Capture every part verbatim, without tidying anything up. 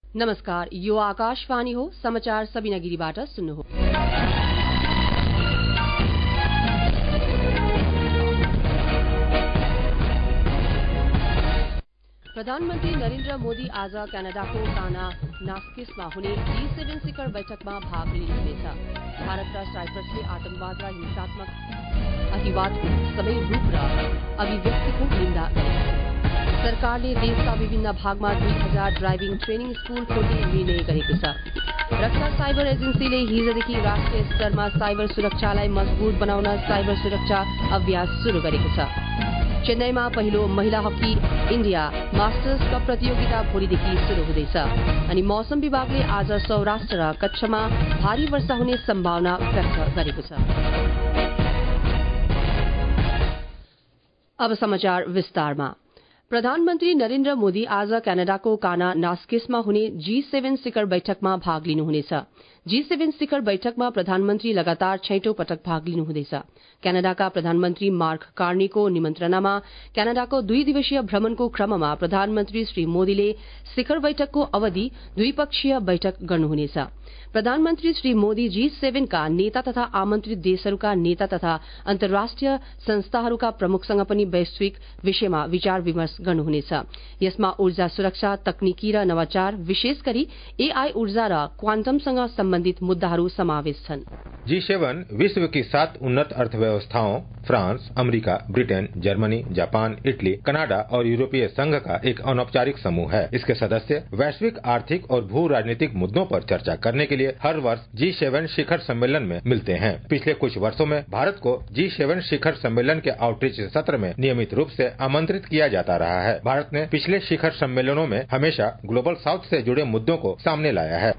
नमस्कार, यो आकाशवाणी हो। समाचार सबिना गिरीबाट सुन्नुहोस्। प्रधानमन्त्री नरेन्द्र मोदी आज क्यानाडाको काना नास्किसमा हुने जी सेभेन शिखर बैठकमा भाग लिनुहुनेछ। भारत र साइप्रसले आतंकवाद र हिंसात्मक अतिवादको सबै रूप र अभिव्यक्तिको निन्दा गरेका छन्। सरकारले देशका विभिन्न भागमा दुई हजार ड्राइभिङ ट्रेनिङ स्कूल खोल्ने निर्णय गरेको छ। रक्षा साइबर एजेन्सीले हिजोदेखि राष्ट्रिय स्तरमा साइबर सुरक्षालाई मजबूत बनाउन साइबर सुरक्षा अभ्यास शुरू गरेको छ। चेन्नईमा पहिलो महिला हकी इण्डिया मास्टर्स कप प्रतियोगिता भोलिदेखि शुरू हुँदैछ। अनि मौसम विभागले आज सौराष्ट्र र कच्छमा भारी वर्षा हुने सम्भावना व्यक्त गरेको छ। अब समाचार विस्तारमा। प्रधानमन्त्री नरेन्द्र मोदी आज क्यानाडाको काना नास्किसमा हुने जी सेभेन शिखर बैठकमा भाग लिनुहुनेछ। जी सेभेन शिखर बैठकमा प्रधानमन्त्री लगातार छैटौं पटक भाग लिनुहुँदैछ। क्यानाडाका प्रधानमन्त्री मार्क कार्नीको निमन्त्रणामा क्यानाडाको दुई दिवसीय भ्रमणको क्रममा प्रधानमन्त्री श्री मोदीले शिखर बैठकको अवधि द्विपक्षीय बैठक गर्नुहुनेछ। प्रधानमन्त्री श्री मोदी जी सेभेनका नेता तथा आमन्त्रित देशहरूका नेता तथा अन्तर्राष्ट्रिय संस्थाहरूका प्रमुखसँग पनि वैश्विक विषयमा विचार विमर्श गर्नुहुनेछ। यसमा ऊर्जा सुरक्षा, तकनिकी र नवाचार, विशेष गरी एआई ऊर्जा र क्वान्टमसँग सम्बन्धित मुद्दाहरू समावेश छन्। जी सेवन विश्व की सात उन्नत अर्थव्यवस्थाओं France, America, Britain, Germany, Japan, Italy, Canada और यूरोपीय संघ का एक अनौपचारिक समूह है। इसके सदस्य वैश्विक आर्थिक और भू राजनीतिक मुद्दों पर चर्चा करने के लिए हर वर्ष जी सेवन शिखर सम्मेलन में मिलते हैं। पिछले कुछ वर्षों में भारत को जी सेवन शिखर सम्मेलन के आउटरीच सत्र में नियमित रूप से आमंत्रित किया जाता रहा है। भारत ने पिछले शिखर सम्मेलनों में हमेशा ग्लोबल साउथ से जुड़े मुद्दों को सामने लाया है।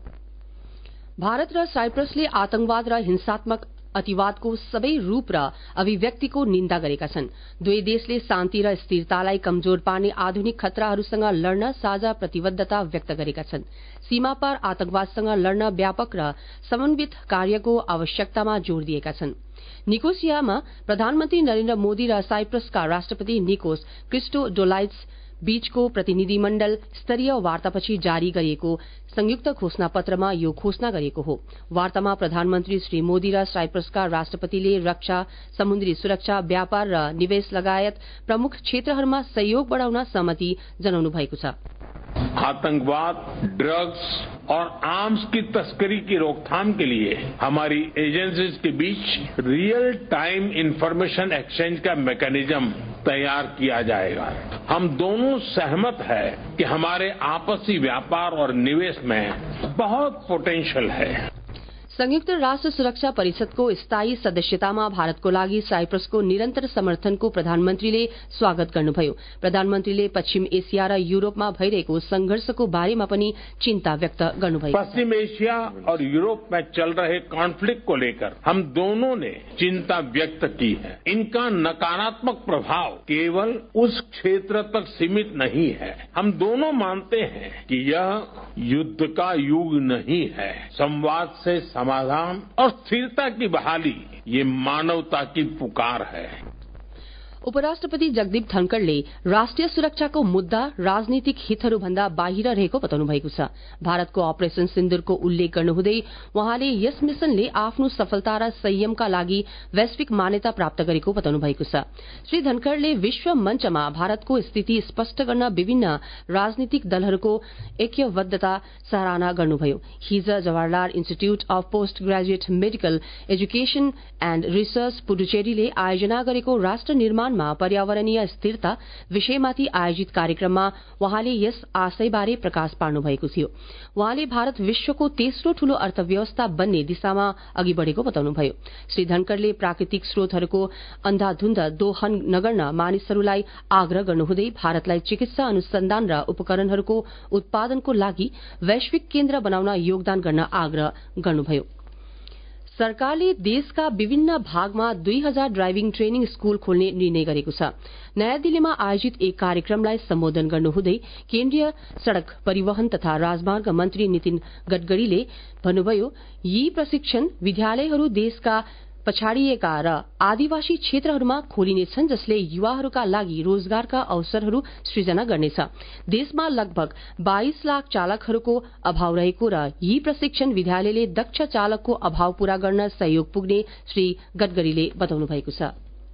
भारत र साइप्रसले आतंकवाद र हिंसात्मक अतिवादको सबै रूप र अभिव्यक्तिको निन्दा गरेका छन्। दुवै देशले शान्ति र स्थिरतालाई कमजोर पार्ने आधुनिक खतराहरूसँग लड्न साझा प्रतिबद्धता व्यक्त गरेका छन्। सीमा पार आतंकवादसँग लड्न व्यापक र समन्वित कार्यको आवश्यकतामा जोड़ दिएका छन्। निकोसियामा प्रधानमन्त्री नरेन्द्र मोदी र साइप्रसका राष्ट्रपति निकोस क्रिस्टोडोलाइड्स बीचको प्रतिनिधिमण्डल स्तरीय वार्तापछि जारी गरिएको संयुक्त घोषणा पत्रमा यो घोषणा गरिएको हो। वार्तामा प्रधानमन्त्री श्री मोदी र साइप्रसका राष्ट्रपतिले रक्षा, समुद्री सुरक्षा, व्यापार र निवेश लगायत प्रमुख क्षेत्रहरूमा सहयोग बढ़ाउन सहमति जनाउनु भएको छ। आतंकवाद, ड्रग्स और आर्म्स की तस्करी की रोकथाम के लिए हमारी एजेंसीज के बीच रियल टाइम इंफॉर्मेशन एक्सचेंज का मैकेनिज्म तैयार किया जाएगा। हम दोनों सहमत हैं कि हमारे आपसी व्यापार और निवेश में बहुत पोटेंशियल है। संयुक्त राष्ट्र सुरक्षा परिषदको स्थायी सदस्यतामा भारतको लागि साइप्रसको निरन्तर समर्थनको प्रधानमन्त्रीले स्वागत गर्नुभयो। प्रधानमन्त्रीले पश्चिम एशिया र यूरोपमा भइरहेको संघर्षको बारेमा पनि चिन्ता व्यक्त गर्नुभयो। पश्चिम एशिया और यूरोप में चल रहे कॉन्फ्लिक्ट को लेकर हम दोनों ने चिंता व्यक्त की है। इनका नकारात्मक प्रभाव केवल उस क्षेत्र तक सीमित नहीं है। हम दोनों मानते हैं कि यह युद्ध का युग नहीं है। संवाद से समाधान और स्थिरता की बहाली ये मानवता की पुकार है। उपराष्ट्रपति जगदीप धनखड़ले राष्ट्रिय सुरक्षाको मुद्दा राजनीतिक हितहरूभन्दा बाहिर रहेको बताउनु भएको छ। भारतको अपरेशन सिन्दूरको उल्लेख गर्नुहुँदै वहाँले यस मिशनले आफ्नो सफलता र संयमका लागि वैश्विक मान्यता प्राप्त गरेको बताउनु भएको छ। श्री धनखड़ले विश्व मञ्चमा भारतको स्थिति स्पष्ट गर्न विभिन्न राजनीतिक दलहरूको ऐक्यबद्धता सराहना गर्नुभयो। हिज Jawaharlal institute of post graduate medical education and research पुडुचेरीले आयोजना गरेको राष्ट्र निर्माण पर्यावरणीय स्थिरता विषयमाथि आयोजित कार्यक्रममा वहाँले यस आशयबारे प्रकाश पार्नु भएको थियो। वहाँले भारत विश्वको तेस्रो ठूलो अर्थव्यवस्था बन्ने दिशामा अघि बढ़ेको बताउनुभयो। श्री धनखड़ले प्राकृतिक स्रोतहरूको अन्धाधुन्ध दोहन नगर्न मानिसहरूलाई आग्रह गर्नुहुँदै भारतलाई चिकित्सा अनुसन्धान र उपकरणहरूको उत्पादनको लागि वैश्विक केन्द्र बनाउन योगदान गर्न आग्रह गर्नुभयो। सरकारले देशका विभिन्न भागमा दुई हजार ड्राइभिङ ट्रेनिङ स्कूल खोल्ने निर्णय गरेको छ। नयाँ दिल्लीमा आयोजित एक कार्यक्रमलाई सम्बोधन गर्नुहुँदै केन्द्रीय सड़क परिवहन तथा राजमार्ग मन्त्री नितिन गडकरीले भन्नुभयो, यी प्रशिक्षण विद्यालयहरू देशका पछाडिएका र आदिवासी क्षेत्रहरूमा खोलिनेछन्, जसले युवाहरूका लागि रोजगारका अवसरहरू सृजना गर्नेछ। देशमा लगभग बाइस लाख चालकहरूको अभाव रहेको र यी प्रशिक्षण विद्यालयले दक्ष चालकको अभाव पूरा गर्न सहयोग पुग्ने श्री गडकरीले बताउनु भएको छ।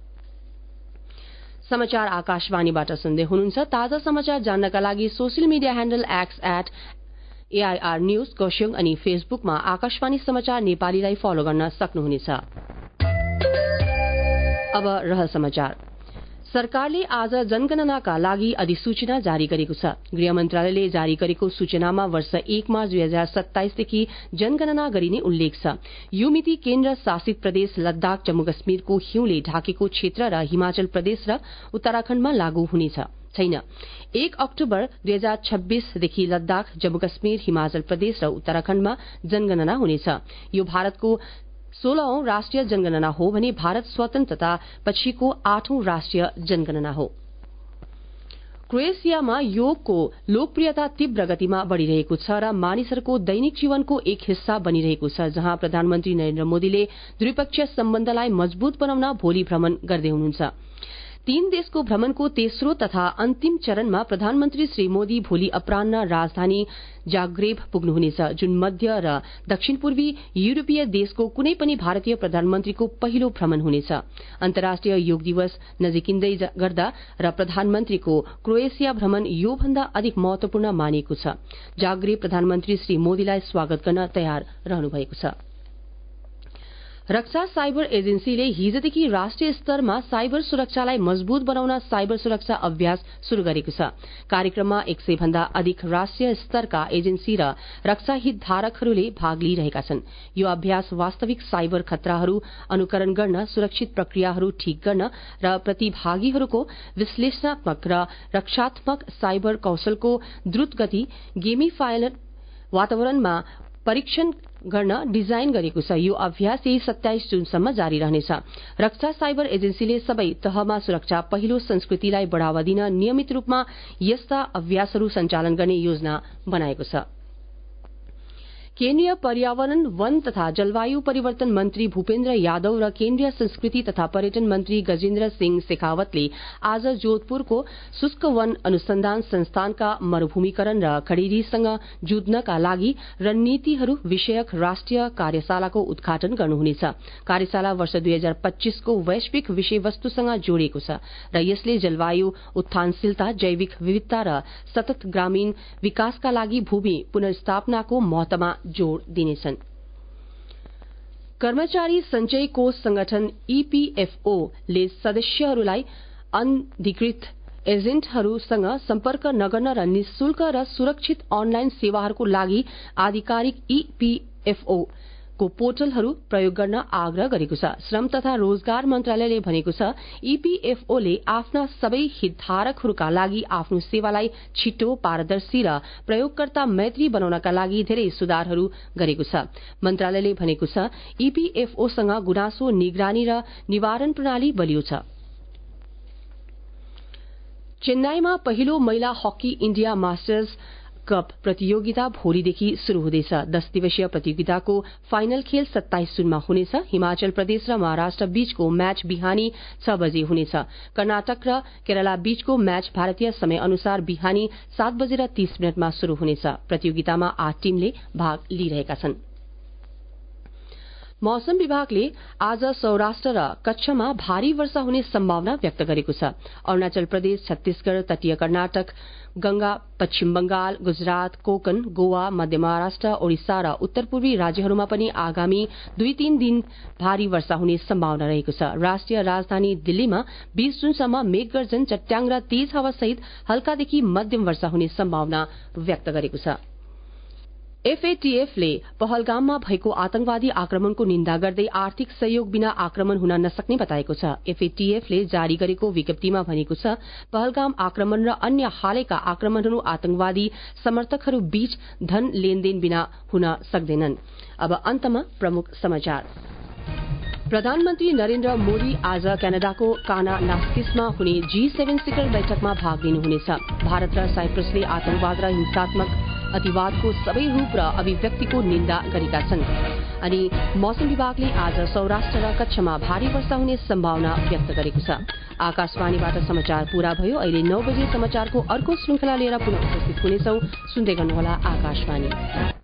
समाचार आकाशवाणीबाट सुन्दै हुनुहुन्छ। ताजा समाचार जान्नका लागि social media handle X at AIR news Kurseong अनि फेसबुकमा आकाशवाणी समाचार नेपालीलाई फलो गर्न सक्नुहुनेछ। अब रहल समाचार। सरकारले आज जनगणनाका लागि अधिसूचना जारी गरेको छ। गृह मन्त्रालयले जारी गरेको सूचनामा वर्ष एक मार्च दुई हजार सत्ताइसदेखि जनगणना गरिने उल्लेख छ। यो मिति केन्द्र शासित प्रदेश लद्दाख, जम्मू कश्मीरको हिउँले ढाकेको क्षेत्र र हिमाचल प्रदेश र उत्तराखण्डमा लागू हुनेछ छैन। एक अक्टोबर दुई हजार छब्बीसदेखि लद्दाख, जम्मू कश्मीर, हिमाचल प्रदेश र उत्तराखण्डमा जनगणना हुनेछ। यो भारतको सोह्रौं राष्ट्रिय जनगणना हो भने भारत स्वतन्त्रता पछिको आठौं राष्ट्रिय जनगणना हो। क्रोएसियामा योगको लोकप्रियता तीव्र गतिमा बढ़िरहेको छ र मानिसहरूको दैनिक जीवनको एक हिस्सा बनिरहेको छ, जहाँ प्रधानमन्त्री नरेन्द्र मोदीले द्विपक्षीय सम्बन्धलाई मजबूत बनाउन भोलि भ्रमण गर्दै हुनुहुन्छ। तीन देशको भ्रमणको तेस्रो तथा अन्तिम चरणमा प्रधानमन्त्री श्री मोदी भोलि अपराह्न राजधानी जाग्रेब पुग्नुहुनेछ, जुन मध्य र दक्षिण पूर्वी युरोपीय देशको कुनै पनि भारतीय प्रधानमन्त्रीको पहिलो भ्रमण हुनेछ। अन्तर्राष्ट्रिय योग दिवस नजिकिँदै गर्दा र प्रधानमन्त्रीको क्रोएसिया भ्रमण योभन्दा अधिक महत्वपूर्ण मानिएको छ। जाग्रेब प्रधानमन्त्री श्री मोदीलाई स्वागत गर्न तयार रहनु भएको छ। रक्षा साइबर एजेन्सीले हिजदेखि राष्ट्रिय स्तरमा साइबर सुरक्षालाई मजबूत बनाउन साइबर सुरक्षा अभ्यास शुरू गरेको छ। कार्यक्रममा एक सय भन्दा अधिक राष्ट्रिय स्तरका एजेन्सी र रक्षा हितधारकहरूले भाग लिइरहेका छन्। यो अभ्यास वास्तविक साइबर खतराहरू अनुकरण गर्न, सुरक्षित प्रक्रियाहरू ठीक गर्न र प्रतिभागीहरूको विश्लेषणात्मक र रक्षात्मक साइबर कौशलको द्रुत गति गेमिफाइड वातावरणमा परीक्षण गर्न डिजाइन गरेको छ। यो अभ्यास यही सत्ताइस जूनसम्म जारी रहनेछ। रक्षा साइबर एजेन्सीले सबै तहमा सुरक्षा पहिलो संस्कृतिलाई बढ़ावा दिन नियमित रूपमा यस्ता अभ्यासहरू सञ्चालन गर्ने योजना बनाएको छ। केन्द्रीय पर्यावरण, वन तथा जलवायु परिवर्तन मन्त्री भूपेन्द्र यादव र केन्द्रीय संस्कृति तथा पर्यटन मन्त्री गजेन्द्र सिंह शेखावतले आज जोधपुरको शुष्क वन अनुसन्धान संस्थानका मरूभूमिकरण र खडेरीसँग जुझ्नका लागि रणनीतिहरू विषयक राष्ट्रिय कार्यशालाको उद्घाटन गर्नुहुनेछ। कार्यशाला वर्ष दुई हजार पच्चीसको वैश्विक विषयवस्तुसँग जोडिएको छ र यसले जलवायु उत्थानशीलता, जैविक विविधता र सतत ग्रामीण विकासका लागि भूमि पुनर्स्थापनाको महत्वमा जोड़ दिनेछन्। कर्मचारी संचय कोष संगठन ईपीएफओ ले सदस्यहरूलाई अनधिकृत एजेन्टहरूसँग सम्पर्क नगर्न र निशुल्क र सुरक्षित अनलाइन सेवाहरूको लागि आधिकारिक ईपीएफओ को पोर्टलहरू प्रयोग गर्न आग्रह गरेको छ। श्रम तथा रोजगार मन्त्रालयले भनेको छ, ईपीएफओ ले आफ्ना सबै हितधारकहरूका लागि आफ्नो सेवालाई छिटो, पारदर्शी र प्रयोगकर्ता मैत्री बनाउनका लागि धेरै सुधारहरू गरेको छ। मन्त्रालयले भनेको छ, ईपीएफओसँग गुनासो निगरानी र निवारण प्रणाली बलियो छ। चेन्नाईमा पहिलो महिला हकी इण्डिया मास्टर्स कप प्रतियोगिता भोलिदेखि शुरू हुँदैछ। दस दिवसीय प्रतियोगिताको फाइनल खेल सत्ताइस जूनमा हुनेछ। हिमाचल प्रदेश र महाराष्ट्र बीचको म्याच बिहानी छ बजे हुनेछ। कर्नाटक र केरला बीचको म्याच भारतीय समय अनुसार बिहानी सात बजेर तीस मिनटमा शुरू हुनेछ। प्रतियोगितामा आठ टीमले भाग लिइरहेका छन्। मौसम विभागले आज सौराष्ट्र र कच्छमा भारी वर्षा हुने सम्भावना व्यक्त गरेको छ। अरूणाचल प्रदेश, छत्तीसगढ़, तटीय कर्नाटक, गंगा, पश्चिम बंगाल, गुजरात, कोकण, गोवा, मध्य महाराष्ट्र, ओडिसा र उत्तर पूर्वी राज्यहरूमा पनि आगामी दुई तीन दिन भारी वर्षा हुने सम्भावना रहेको छ। राष्ट्रिय राजधानी दिल्लीमा बीस जूनसम्म मेघगर्जन, चट्याङ र तेज हावासहित हल्कादेखि मध्यम वर्षा हुने सम्भावना व्यक्त गरेको छ। एफएटीएफले पहलगाममा भएको आतंकवादी आक्रमणको निन्दा गर्दै आर्थिक सहयोग बिना आक्रमण हुन नसक्ने बताएको छ। एफएटीएफले जारी गरेको विज्ञप्तिमा भनेको छ, पहलगाम आक्रमण र अन्य हालैका आक्रमणहरू आतंकवादी समर्थकहरू बीच धन लेनदेन बिना हुन सक्दैनन्। अब अन्तमा प्रमुख समाचार। प्रधानमन्त्री नरेन्द्र मोदी आज क्यानाडाको काना नास्किसमा हुने जी सेभेन शिखर बैठकमा भाग लिनुहुनेछ। भारत र साइप्रसले आतंकवाद र हिंसात्मक अतिवादको सबै रूप र अभिव्यक्तिको निन्दा गरेका छन्। अनि मौसम विभागले आज सौराष्ट्र र कच्छमा भारी वर्षा हुने सम्भावना व्यक्त गरेको छ। आकाशवाणीबाट समाचार पूरा भयो। अहिले नौ बजे समाचारको अर्को श्रृंखला लिएर पुनः उपस्थित हुनेछौं। सुन्दै गर्नुहोला आकाशवाणी।